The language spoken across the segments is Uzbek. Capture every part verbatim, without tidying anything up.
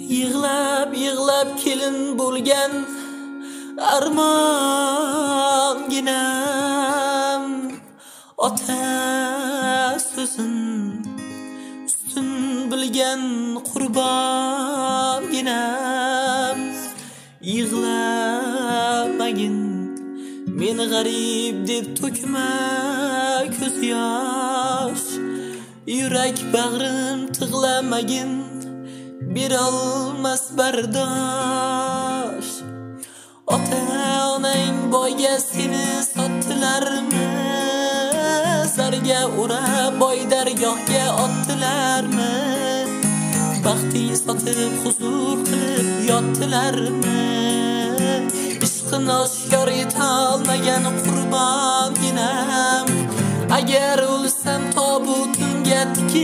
Yig'lab yig'lab kelin bo'lgan armonginam ota so'zin ustun bilgan qurbonginam yig'lamagin men g'arib deb to'kma ko'z yosh yurak bag'rim tig'lamagin berolmas bardosh ota onang boyga seni sotdilarmi zarga ura boy dargohga otdilarmi baxting sotib huzur qilib yotdilarmi ishqini oshkor etolmagan qurbonginam agar o'lsam tobutimga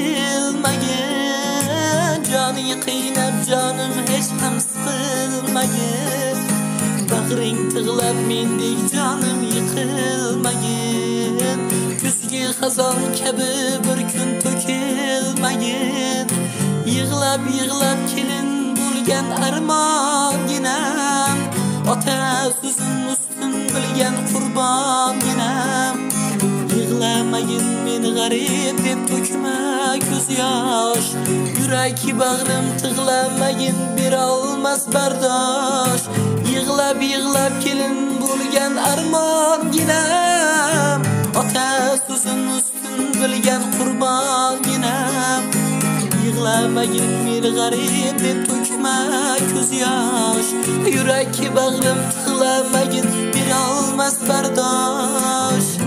tikilmagin joning qiynab jonim hech ham siqilmagin bag'ring tig'lab mendek jonim yiqilmagin kuzgi xazon kabi bir kun to'kilmagin yig'lab yig'lab kelin bo'lgan armonginam ota so'zin ustun bilgan qurbonginam yig'lamagin men g'arib deb to'kma ko'z yosh yurak bag'rim tig'lamagin berolmas bardosh yig'lab yig'lab kelin bo'lgan armonginam ota so'zin ustun bilgan qurbonginam yig'lamagin men g'arib deb to'kma ko'z yosh yurak bag'rim tig'lamagin berolmas bardosh